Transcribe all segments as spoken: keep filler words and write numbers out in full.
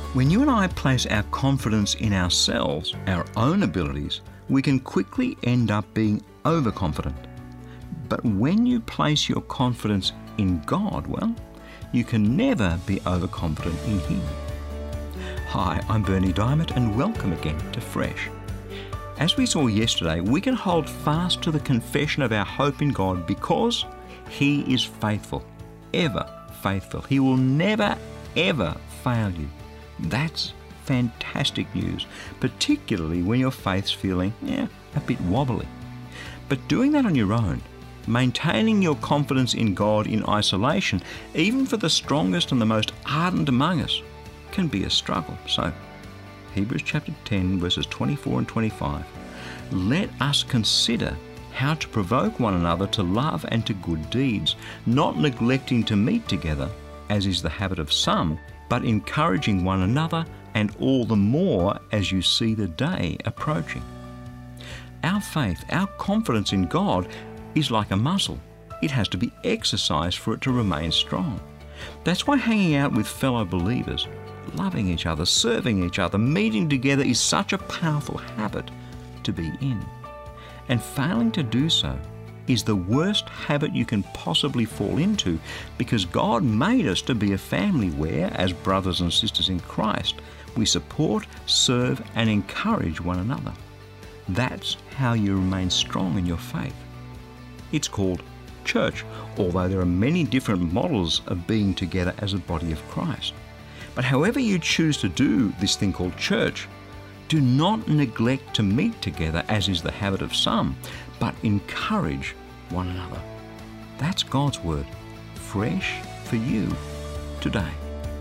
When you and I place our confidence in ourselves, our own abilities, we can quickly end up being overconfident. But when you place your confidence in God, well, you can never be overconfident in Him. Hi, I'm Berni Dymet and welcome again to Fresh. As we saw yesterday, we can hold fast to the confession of our hope in God because He is faithful, ever faithful. He will never, ever fail you. That's fantastic news, particularly when your faith's feeling, yeah, a bit wobbly. But doing that on your own, maintaining your confidence in God in isolation, even for the strongest and the most ardent among us, can be a struggle. So, Hebrews chapter ten, verses twenty-four and twenty-five, let us consider how to provoke one another to love and to good deeds, not neglecting to meet together, as is the habit of some, but encouraging one another, and all the more as you see the day approaching. Our faith, our confidence in God is like a muscle. It has to be exercised for it to remain strong. That's why hanging out with fellow believers, loving each other, serving each other, meeting together is such a powerful habit to be in. And failing to do so is the worst habit you can possibly fall into, because God made us to be a family where, as brothers and sisters in Christ, we support, serve and encourage one another. That's how you remain strong in your faith. It's called church, although there are many different models of being together as a body of Christ. But however you choose to do this thing called church, do not neglect to meet together, as is the habit of some, but encourage one another. That's God's word, fresh for you today.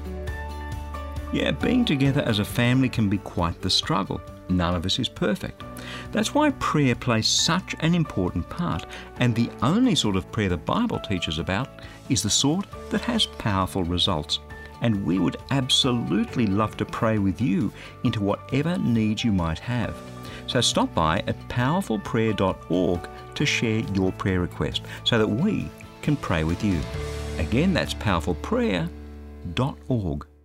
Yeah, being together as a family can be quite the struggle. None of us is perfect. That's why prayer plays such an important part, and the only sort of prayer the Bible teaches about is the sort that has powerful results. And we would absolutely love to pray with you into whatever needs you might have. So stop by at powerful prayer dot org to share your prayer request so that we can pray with you. Again, that's powerful prayer dot org.